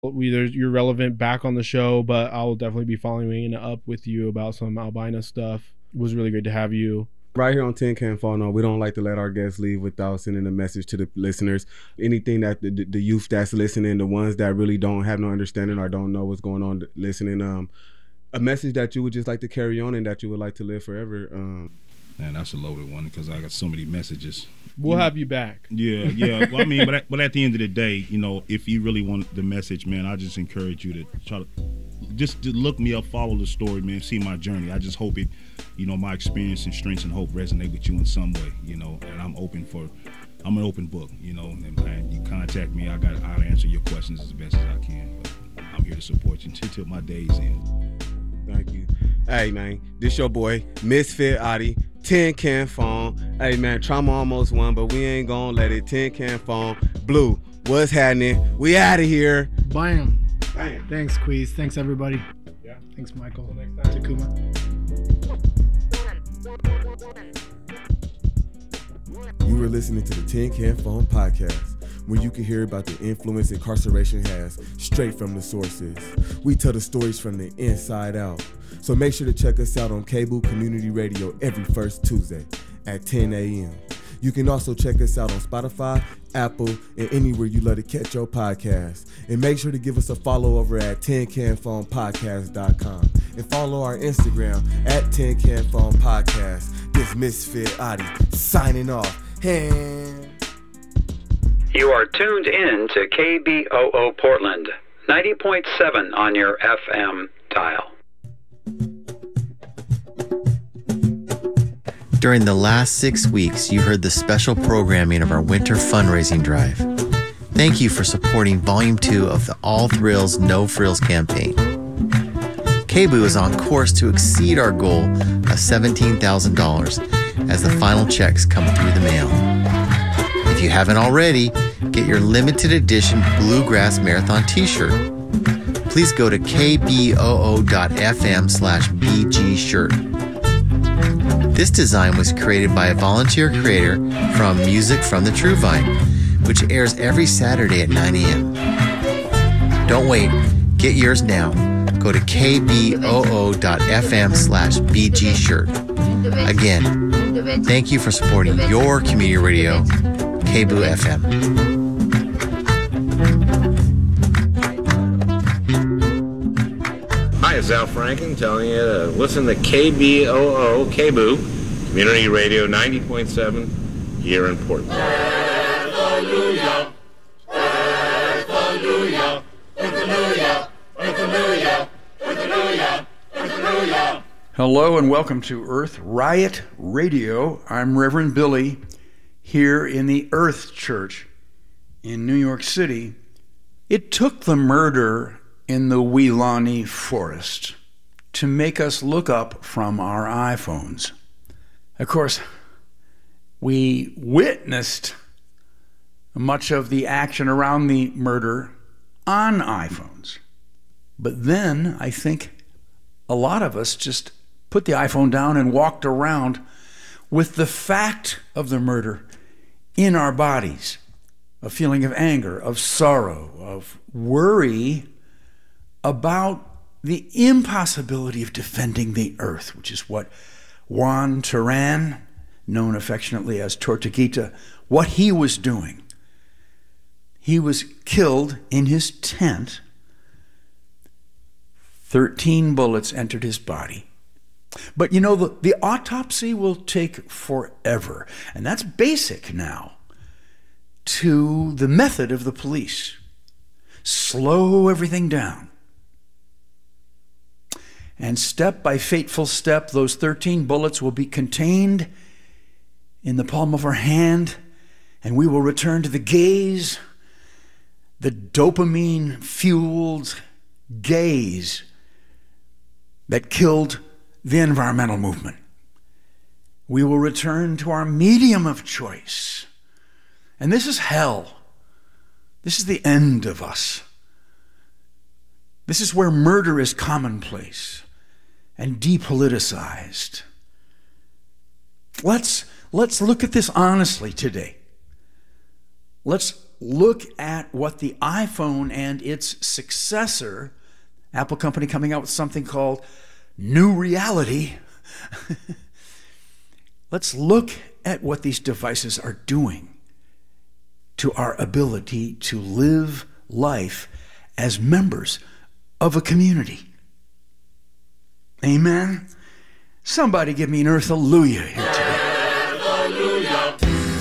you're relevant back on the show, but I'll definitely be following up with you about some albino stuff. It was really great to have you. Right here on Tin Can Fall, no, we don't like to let our guests leave without sending a message to the listeners. Anything that the youth that's listening, the ones that really don't have no understanding or don't know what's going on listening, a message that you would just like to carry on and that you would like to live forever. Man, that's a loaded one because I got so many messages. We'll have you back. Yeah. Well, I mean, but at the end of the day, if you really want the message, man, I just encourage you to try to just look me up, follow the story, man, see my journey. I just hope it, my experience and strengths and hope resonate with you in some way, and I'm an open book, and man, you contact me, I'll answer your questions as best as I can. But I'm here to support you until my days end. Thank you. Hey, man, this your boy, Misfit Adi, Tin Can Phone. Hey, man, trauma almost won, but we ain't gonna let it. Tin Can Phone. Blue, what's happening? We out of here. Bam. Thanks, Queez. Thanks, everybody. Yeah. Thanks, Michael. Until next time. Takuma. You were listening to the Tin Can Phone podcast, where you can hear about the influence incarceration has straight from the sources. We tell the stories from the inside out. So make sure to check us out on Cable Community Radio every first Tuesday at 10 a.m. You can also check us out on Spotify, Apple, and anywhere you love to catch your podcast. And make sure to give us a follow over at tincanphonepodcast.com. And follow our Instagram at tincanphonepodcast. This Misfit Adi signing off. Hey. You are tuned in to KBOO Portland, 90.7 on your FM dial. During the last 6 weeks, you heard the special programming of our winter fundraising drive. Thank you for supporting Volume 2 of the All Thrills, No Frills campaign. KBOO is on course to exceed our goal of $17,000 as the final checks come through the mail. If you haven't already, get your limited edition Bluegrass Marathon t-shirt. Please go to kboo.fm/BG shirt. This design was created by a volunteer creator from Music from the True Vine, which airs every Saturday at 9 a.m. Don't wait, get yours now. Go to kboo.fm/BG shirt. Again, thank you for supporting your community radio, KBOO FM. Hi, it's Al Franken telling you to listen to KBOO, Community Radio 90.7 here in Portland. Hallelujah, hallelujah, hallelujah, hallelujah, hallelujah, hallelujah. Hello and welcome to Earth Riot Radio. I'm Reverend Billy here in the Earth Church in New York City. It took the murder in the Weelaunee Forest to make us look up from our iPhones. Of course, we witnessed much of the action around the murder on iPhones. But then I think a lot of us just put the iPhone down and walked around with the fact of the murder in our bodies. A feeling of anger, of sorrow, of worry about the impossibility of defending the earth, which is what Juan Turan, known affectionately as Tortuguita, what he was doing. He was killed in his tent. 13 bullets entered his body. But the autopsy will take forever, and that's basic now to the method of the police. Slow everything down. And step by fateful step, those 13 bullets will be contained in the palm of our hand, and we will return to the gaze, the dopamine-fueled gaze that killed the environmental movement. We will return to our medium of choice. And this is hell. This is the end of us. This is where murder is commonplace and depoliticized. Let's look at this honestly today. Let's look at what the iPhone and its successor, Apple company coming out with something called New Reality. Let's look at what these devices are doing to our ability to live life as members of a community. Amen? Somebody give me an earth hallelujah here today. Hallelujah.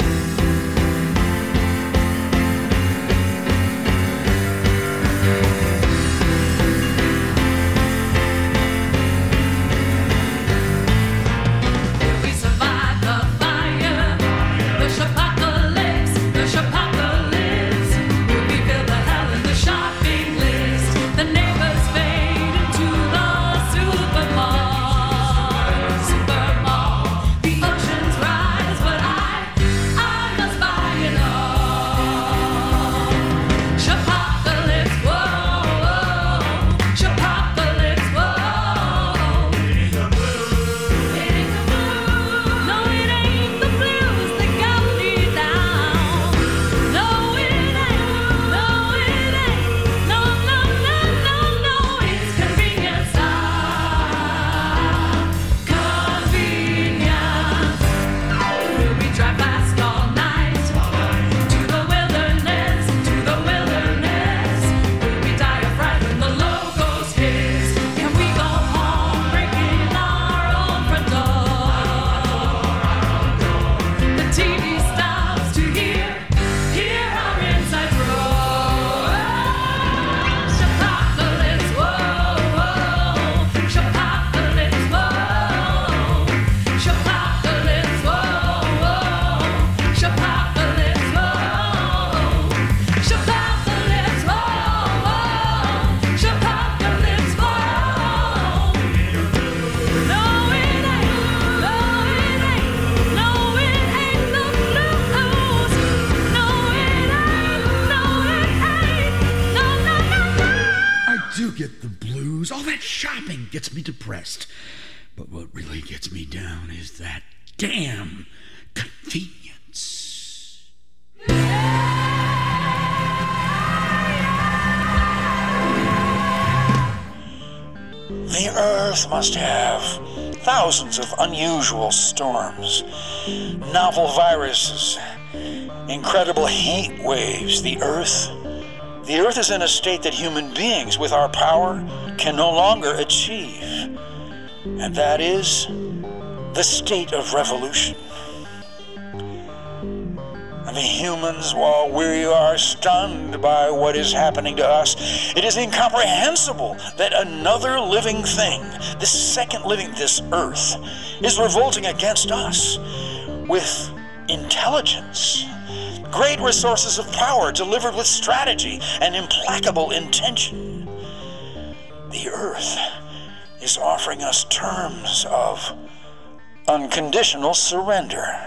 Gets me depressed. But what really gets me down is that damn convenience. The Earth must have thousands of unusual storms, novel viruses, incredible heat waves. The Earth is in a state that human beings, with our power, can no longer achieve. And that is the state of revolution. And the humans, while we are stunned by what is happening to us, it is incomprehensible that another living thing, this Earth, is revolting against us with intelligence. Great resources of power delivered with strategy and implacable intention. The Earth is offering us terms of unconditional surrender.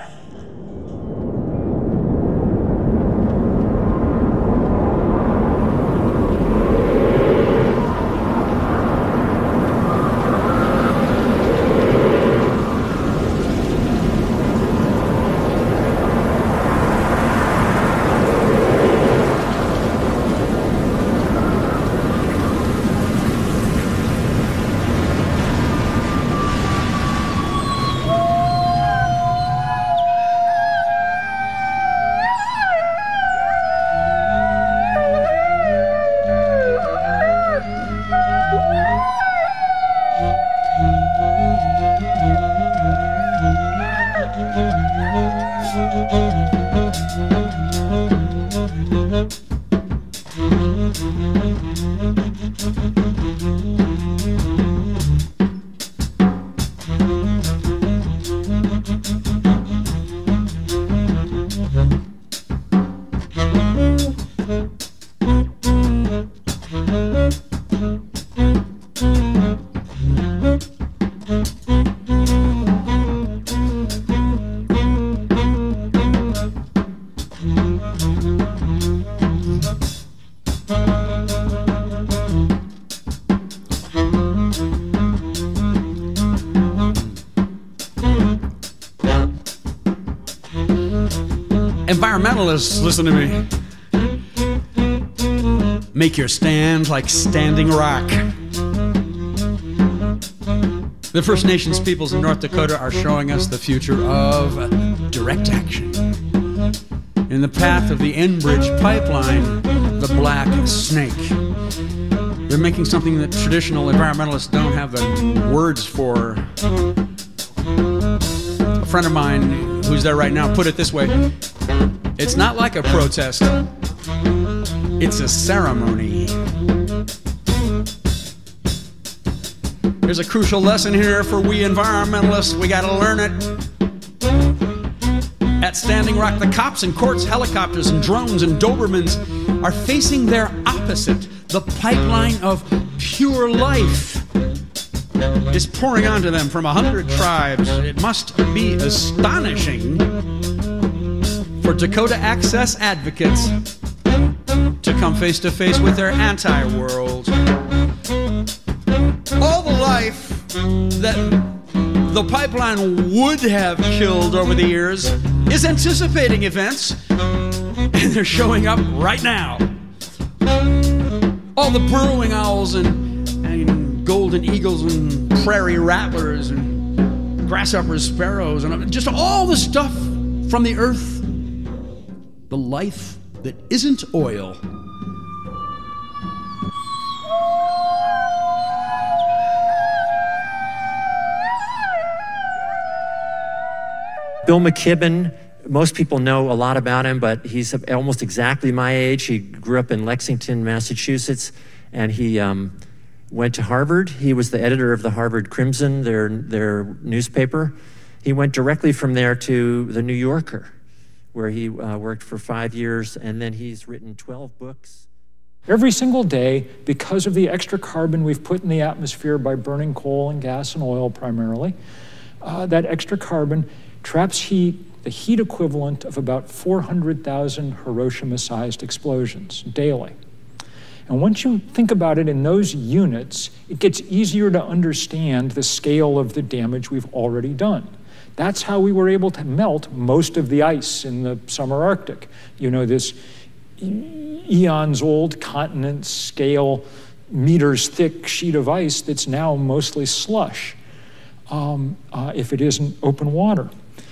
Environmentalists, listen to me. Make your stand like Standing Rock. The First Nations peoples in North Dakota are showing us the future of direct action. In the path of the Enbridge pipeline, the black snake. They're making something that traditional environmentalists don't have the words for. A friend of mine who's there right now put it this way: it's not like a protest, it's a ceremony. There's a crucial lesson here for we environmentalists. We gotta learn it. At Standing Rock, the cops and courts, helicopters and drones and Dobermans are facing their opposite. The pipeline of pure life is pouring onto them from 100 tribes. It must be astonishing for Dakota Access advocates to come face to face with their anti-world. All the life that the pipeline would have killed over the years is anticipating events, and they're showing up right now. All the burrowing owls and golden eagles and prairie rattlers and grasshoppers, sparrows, and just all the stuff from the earth, the life that isn't oil. Bill McKibben, most people know a lot about him, but he's almost exactly my age. He grew up in Lexington, Massachusetts, and he went to Harvard. He was the editor of the Harvard Crimson, their newspaper. He went directly from there to the New Yorker, where he worked for 5 years, and then he's written 12 books. Every single day, because of the extra carbon we've put in the atmosphere by burning coal and gas and oil primarily, that extra carbon traps heat, the heat equivalent of about 400,000 Hiroshima-sized explosions daily. And once you think about it in those units, it gets easier to understand the scale of the damage we've already done. That's how we were able to melt most of the ice in the summer Arctic. You know, this eons-old continent scale, meters thick sheet of ice that's now mostly slush, if it isn't open water.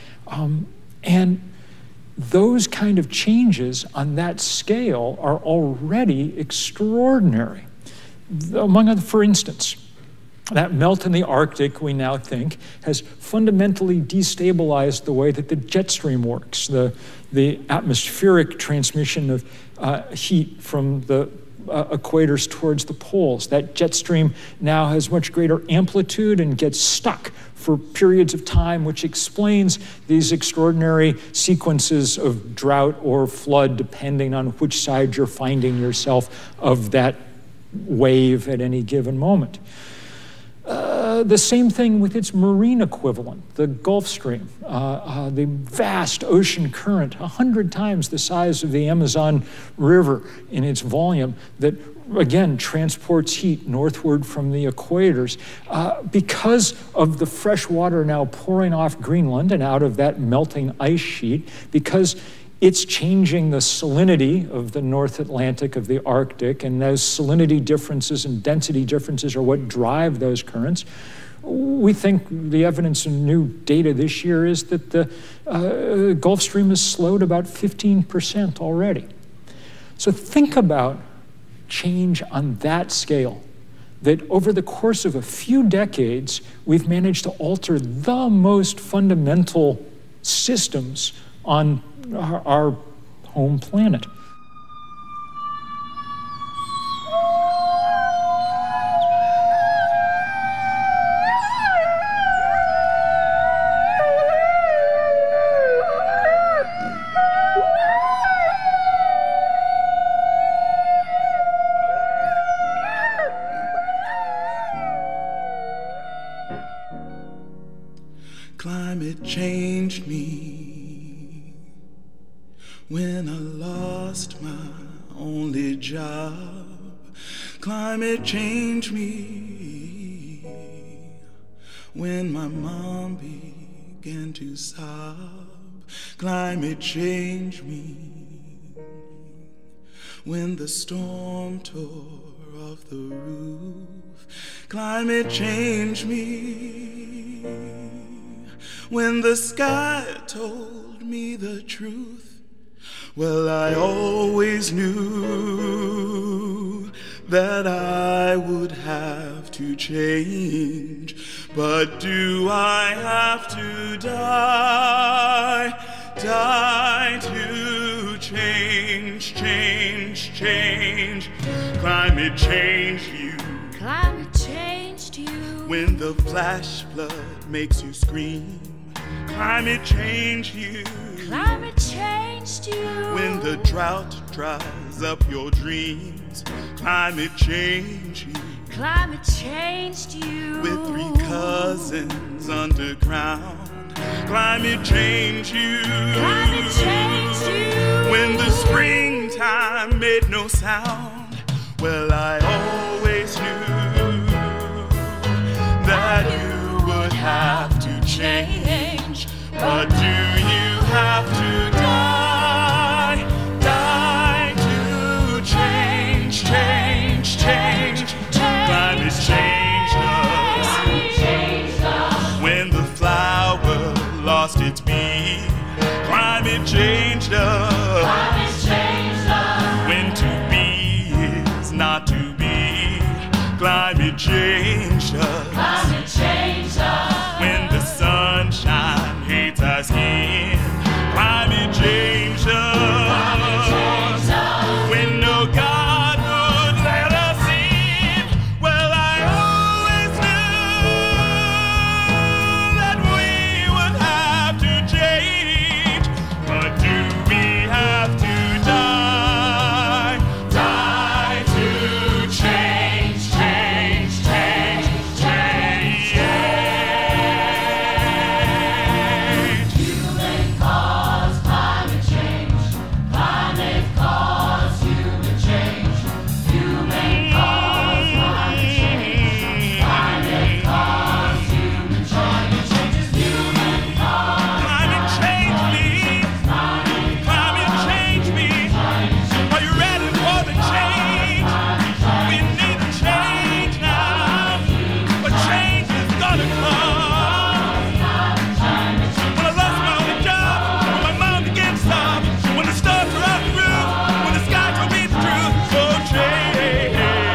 And those kind of changes on that scale are already extraordinary. Among other, for instance, that melt in the Arctic, we now think, has fundamentally destabilized the way that the jet stream works, the atmospheric transmission of heat from the equators towards the poles. That jet stream now has much greater amplitude and gets stuck for periods of time, which explains these extraordinary sequences of drought or flood, depending on which side you're finding yourself of that wave at any given moment. The same thing with its marine equivalent, the Gulf Stream, the vast ocean current, 100 times the size of the Amazon River in its volume, that again transports heat northward from the equators. Because of the fresh water now pouring off Greenland and out of that melting ice sheet, because it's changing the salinity of the North Atlantic, of the Arctic, and those salinity differences and density differences are what drive those currents. We think the evidence in new data this year is that the Gulf Stream has slowed about 15% already. So think about change on that scale, that over the course of a few decades, we've managed to alter the most fundamental systems on our home planet. Climate changed me when I lost my only job. Climate changed me when my mom began to sob. Climate changed me when the storm tore off the roof. Climate changed me when the sky told me the truth. Well, I always knew that I would have to change, but do I have to die to change, change, change? Climate changed you. Climate changed you. When the flash flood makes you scream. Climate changed you. Climate changed you. When the drought dries up your dreams. Climate changed you. Climate changed you. With 3 cousins underground. Climate changed you. Climate changed you. When the springtime made no sound. Well, I always knew that you would have to change. But do you have to die to change, change, change? Climate changed us. When the flower lost its bee. Climate changed us. When to be is not to be. Climate changed us. When the sunshine hates our skin. Climate changed us. When no God would let us in. Well, I always knew that we would have to change. But do we have to die to change, change, change, change? Human cause climate change. Climate cause human change. Human cause climate change. Climate cause human change. Human cause climate change me. Climate change me. Are you ready for the change? We need a change now. But change is gonna come. When I lost my only job, when my mom began to sob, when the stars were out the roof, when the sky told me the truth, oh change.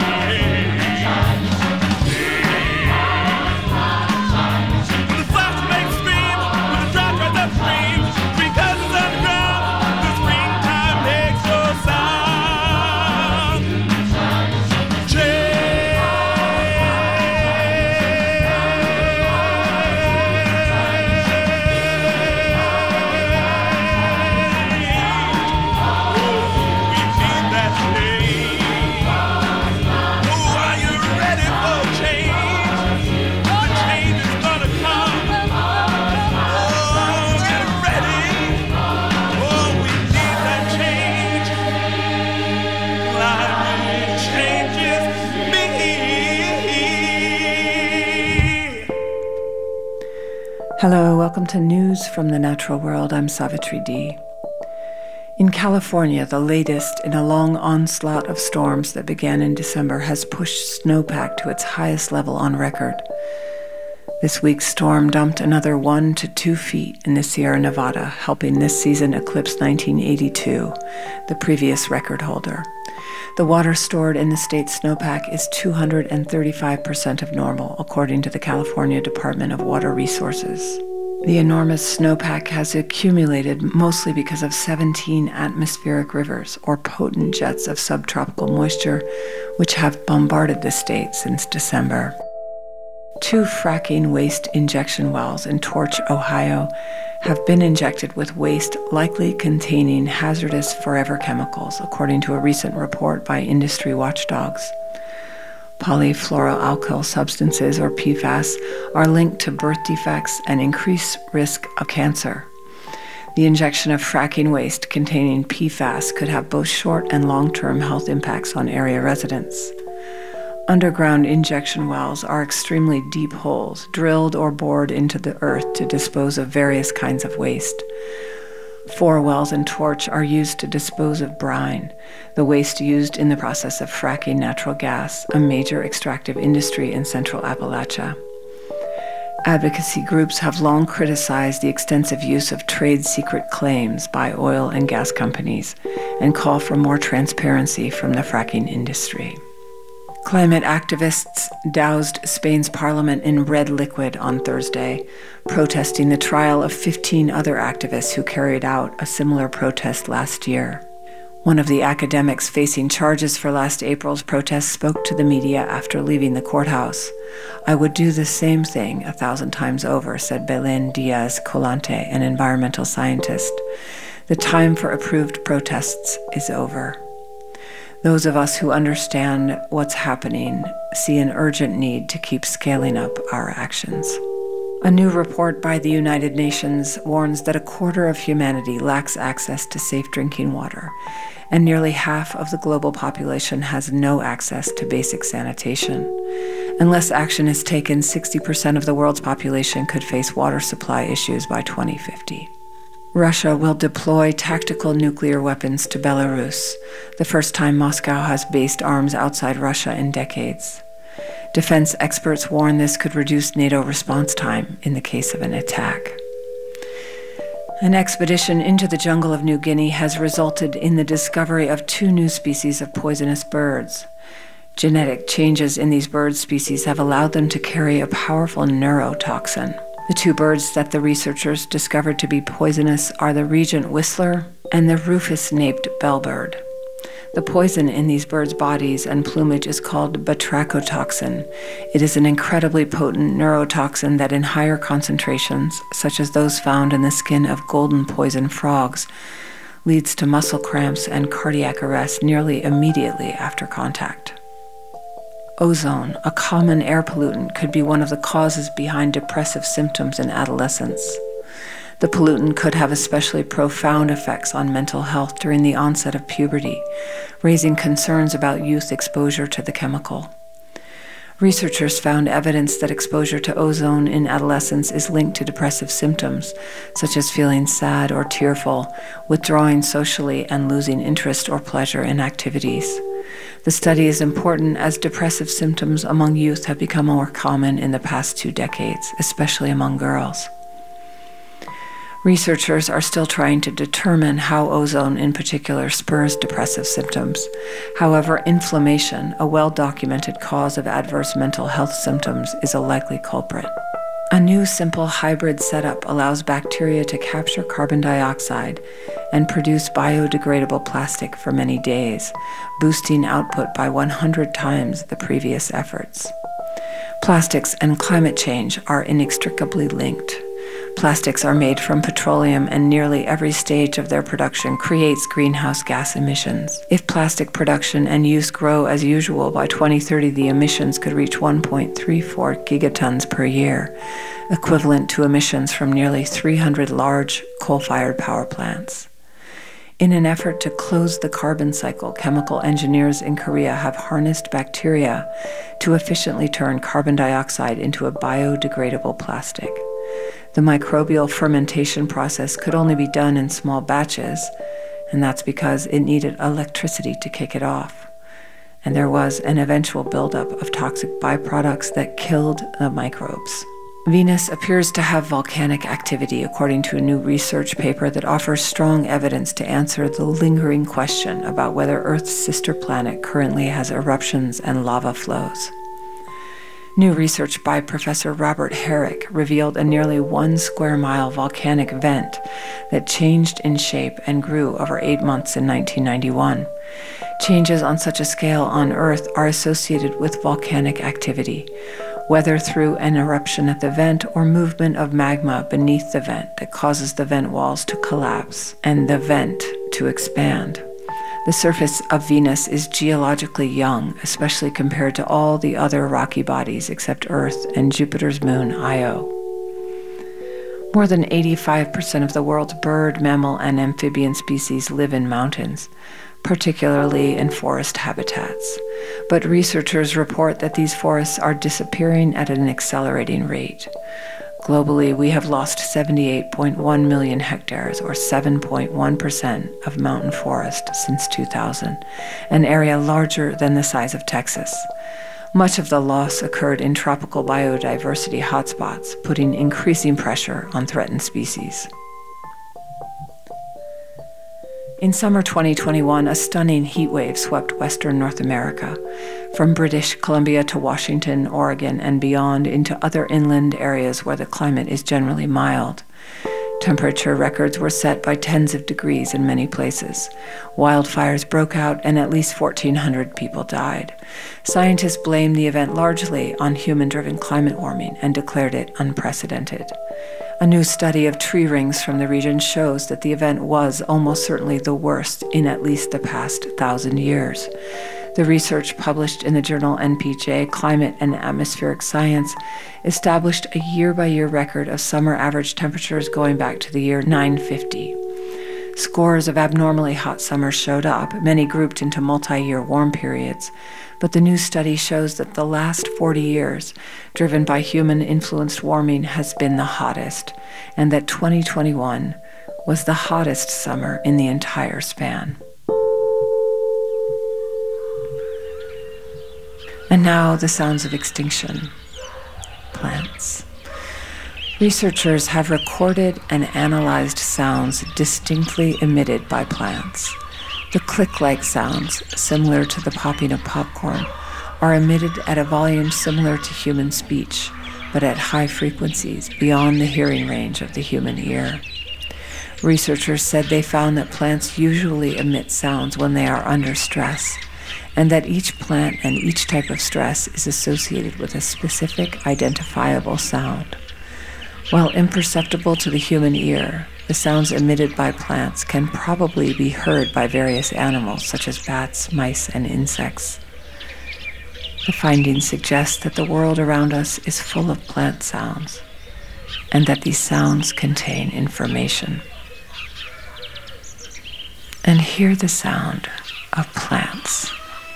When the flash makes scream, when the drought dries up streams, 3 cousins underground, the springtime makes no sound. Hello, welcome to News from the Natural World. I'm Savitri D. In California, the latest in a long onslaught of storms that began in December has pushed snowpack to its highest level on record. This week's storm dumped another 1 to 2 feet in the Sierra Nevada, helping this season eclipse 1982, the previous record holder. The water stored in the state's snowpack is 235% of normal, according to the California Department of Water Resources. The enormous snowpack has accumulated mostly because of 17 atmospheric rivers, or potent jets of subtropical moisture, which have bombarded the state since December. 2 fracking waste injection wells in Torch, Ohio, have been injected with waste likely containing hazardous forever chemicals, according to a recent report by industry watchdogs. Polyfluoroalkyl substances, or PFAS, are linked to birth defects and increased risk of cancer. The injection of fracking waste containing PFAS could have both short and long-term health impacts on area residents. Underground injection wells are extremely deep holes, drilled or bored into the earth to dispose of various kinds of waste. 4 wells in Torch are used to dispose of brine, the waste used in the process of fracking natural gas, a major extractive industry in central Appalachia. Advocacy groups have long criticized the extensive use of trade secret claims by oil and gas companies and call for more transparency from the fracking industry. Climate activists doused Spain's parliament in red liquid on Thursday, protesting the trial of 15 other activists who carried out a similar protest last year. One of the academics facing charges for last April's protest spoke to the media after leaving the courthouse. "I would do the same thing 1,000 times over," said Belén Díaz Colante, an environmental scientist. "The time for approved protests is over." Those of us who understand what's happening see an urgent need to keep scaling up our actions. A new report by the United Nations warns that 1/4 of humanity lacks access to safe drinking water, and nearly half of the global population has no access to basic sanitation. Unless action is taken, 60% of the world's population could face water supply issues by 2050. Russia will deploy tactical nuclear weapons to Belarus, the first time Moscow has based arms outside Russia in decades. Defense experts warn this could reduce NATO response time in the case of an attack. An expedition into the jungle of New Guinea has resulted in the discovery of 2 new species of poisonous birds. Genetic changes in these bird species have allowed them to carry a powerful neurotoxin. The 2 birds that the researchers discovered to be poisonous are the Regent whistler and the rufous-naped bellbird. The poison in these birds' bodies and plumage is called batrachotoxin. It is an incredibly potent neurotoxin that in higher concentrations, such as those found in the skin of golden poison frogs, leads to muscle cramps and cardiac arrest nearly immediately after contact. Ozone, a common air pollutant, could be one of the causes behind depressive symptoms in adolescence. The pollutant could have especially profound effects on mental health during the onset of puberty, raising concerns about youth exposure to the chemical. Researchers found evidence that exposure to ozone in adolescence is linked to depressive symptoms, such as feeling sad or tearful, withdrawing socially, and losing interest or pleasure in activities. The study is important as depressive symptoms among youth have become more common in the past 2 decades, especially among girls. Researchers are still trying to determine how ozone in particular spurs depressive symptoms. However, inflammation, a well-documented cause of adverse mental health symptoms, is a likely culprit. A new simple hybrid setup allows bacteria to capture carbon dioxide and produce biodegradable plastic for many days, boosting output by 100 times the previous efforts. Plastics and climate change are inextricably linked. Plastics are made from petroleum, and nearly every stage of their production creates greenhouse gas emissions. If plastic production and use grow as usual, by 2030 the emissions could reach 1.34 gigatons per year, equivalent to emissions from nearly 300 large coal-fired power plants. In an effort to close the carbon cycle, chemical engineers in Korea have harnessed bacteria to efficiently turn carbon dioxide into a biodegradable plastic. The microbial fermentation process could only be done in small batches, and that's because it needed electricity to kick it off. And there was an eventual buildup of toxic byproducts that killed the microbes. Venus appears to have volcanic activity, according to a new research paper that offers strong evidence to answer the lingering question about whether Earth's sister planet currently has eruptions and lava flows. New research by Professor Robert Herrick revealed a nearly 1 square mile volcanic vent that changed in shape and grew over 8 months in 1991. Changes on such a scale on Earth are associated with volcanic activity, whether through an eruption at the vent or movement of magma beneath the vent that causes the vent walls to collapse and the vent to expand. The surface of Venus is geologically young, especially compared to all the other rocky bodies except Earth and Jupiter's moon, Io. More than 85% of the world's bird, mammal, and amphibian species live in mountains, particularly in forest habitats. But researchers report that these forests are disappearing at an accelerating rate. Globally, we have lost 78.1 million hectares, or 7.1% of mountain forest since 2000, an area larger than the size of Texas. Much of the loss occurred in tropical biodiversity hotspots, putting increasing pressure on threatened species. In summer 2021, a stunning heat wave swept western North America, from British Columbia to Washington, Oregon, and beyond into other inland areas where the climate is generally mild. Temperature records were set by tens of degrees in many places. Wildfires broke out and at least 1,400 people died. Scientists blamed the event largely on human-driven climate warming and declared it unprecedented. A new study of tree rings from the region shows that the event was almost certainly the worst in at least the past 1,000 years. The research published in the journal NPJ Climate and Atmospheric Science established a year-by-year record of summer average temperatures going back to the year 950. Scores of abnormally hot summers showed up, many grouped into multi-year warm periods, but the new study shows that the last 40 years, driven by human-influenced warming, has been the hottest, and that 2021 was the hottest summer in the entire span. And now the sounds of extinction. Plants. Researchers have recorded and analyzed sounds distinctly emitted by plants. The click-like sounds, similar to the popping of popcorn, are emitted at a volume similar to human speech, but at high frequencies beyond the hearing range of the human ear. Researchers said they found that plants usually emit sounds when they are under stress, and that each plant and each type of stress is associated with a specific identifiable sound. While imperceptible to the human ear, the sounds emitted by plants can probably be heard by various animals such as bats, mice, and insects. The findings suggest that the world around us is full of plant sounds, and that these sounds contain information. And hear the sound of plants.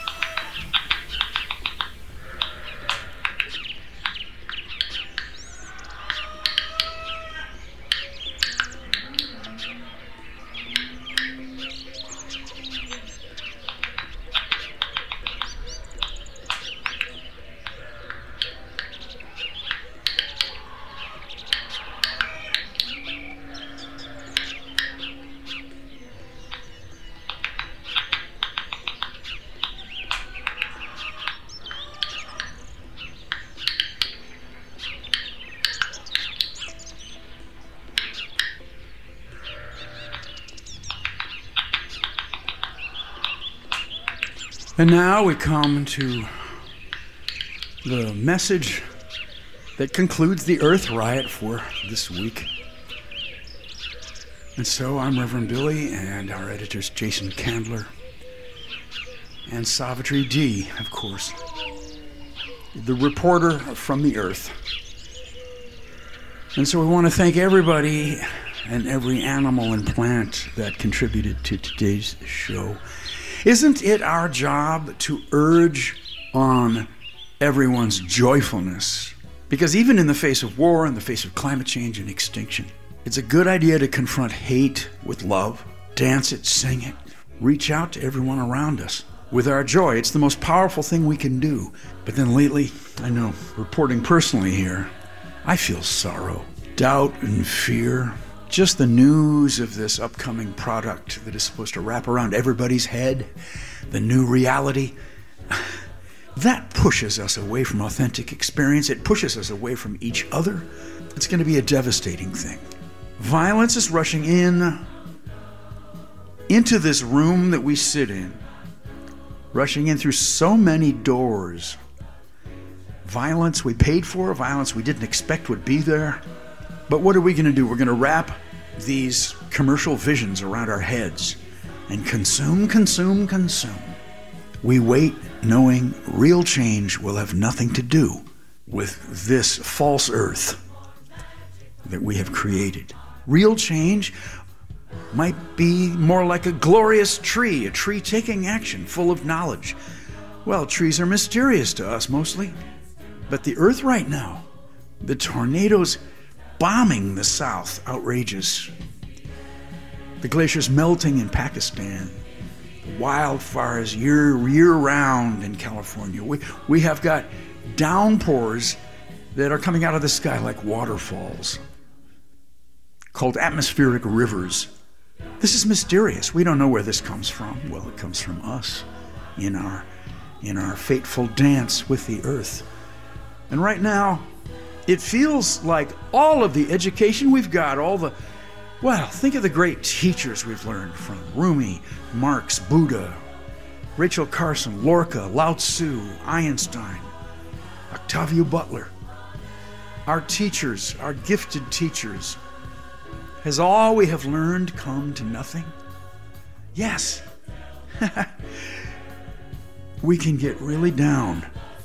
And now we come to the message that concludes the Earth Riot for this week. And so I'm Reverend Billy, and our editor's Jason Candler, and Savitri D, of course, the reporter from the Earth. And so we want to thank everybody and every animal and plant that contributed to today's show. Isn't it our job to urge on everyone's joyfulness? Because even in the face of war, in the face of climate change and extinction, it's a good idea to confront hate with love, dance it, sing it, reach out to everyone around us with our joy. It's the most powerful thing we can do. But then lately, I know, reporting personally here, I feel sorrow, doubt, and fear. Just the news of this upcoming product that is supposed to wrap around everybody's head, the new reality, that pushes us away from authentic experience. It pushes us away from each other. It's going to be a devastating thing. Violence is rushing into this room that we sit in, rushing in through so many doors. Violence we paid for, violence we didn't expect would be there. But what are we going to do? We're going to wrap these commercial visions around our heads and consume. We wait knowing real change will have nothing to do with this false earth that we have created. Real change might be more like a glorious tree, a tree taking action, full of knowledge. Well, trees are mysterious to us mostly, but the earth right now, the tornadoes bombing the South, outrageous. The glaciers melting in Pakistan. Wildfires year-round in California. We have got downpours that are coming out of the sky like waterfalls, called atmospheric rivers. This is mysterious. We don't know where this comes from. Well, it comes from us in our fateful dance with the earth. And right now, it feels like all of the education we've got, think of the great teachers we've learned from. Rumi, Marx, Buddha, Rachel Carson, Lorca, Lao Tzu, Einstein, Octavia Butler. Our teachers, our gifted teachers, has all we have learned come to nothing? Yes. We can get really down.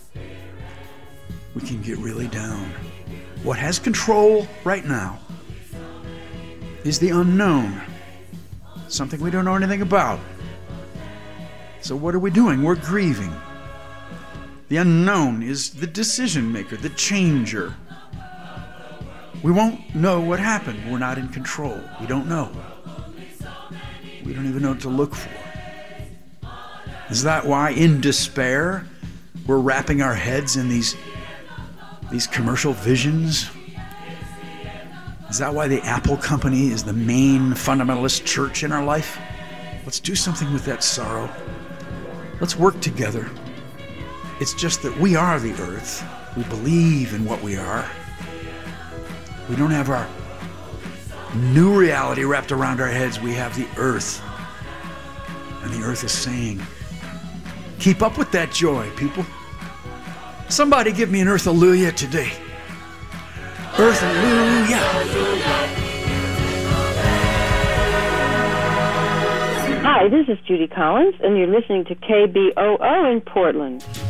We can get really down. What has control right now is the unknown, something we don't know anything about. So what are we doing? We're grieving. The unknown is the decision maker, the changer. We won't know what happened. We're not in control. We don't know. We don't even know what to look for. Is that why, in despair, we're wrapping our heads in these commercial visions? Is that why the Apple company is the main fundamentalist church in our life? Let's do something with that sorrow. Let's work together. It's just that we are the earth. We believe in what we are. We don't have our new reality wrapped around our heads. We have the earth. And the earth is saying, keep up with that joy, people. Somebody give me an earth hallelujah today. Earth hallelujah. Hi, this is Judy Collins, and you're listening to KBOO in Portland.